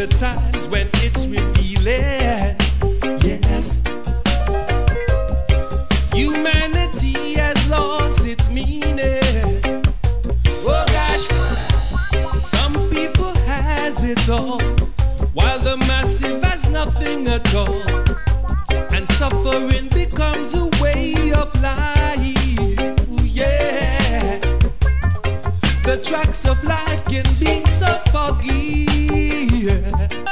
the times when it's revealing. Yes, humanity has lost its meaning. Oh gosh, some people has it all, while the massive has nothing at all. And suffering becomes a way of life. Ooh, yeah. The tracks of life can be so foggy.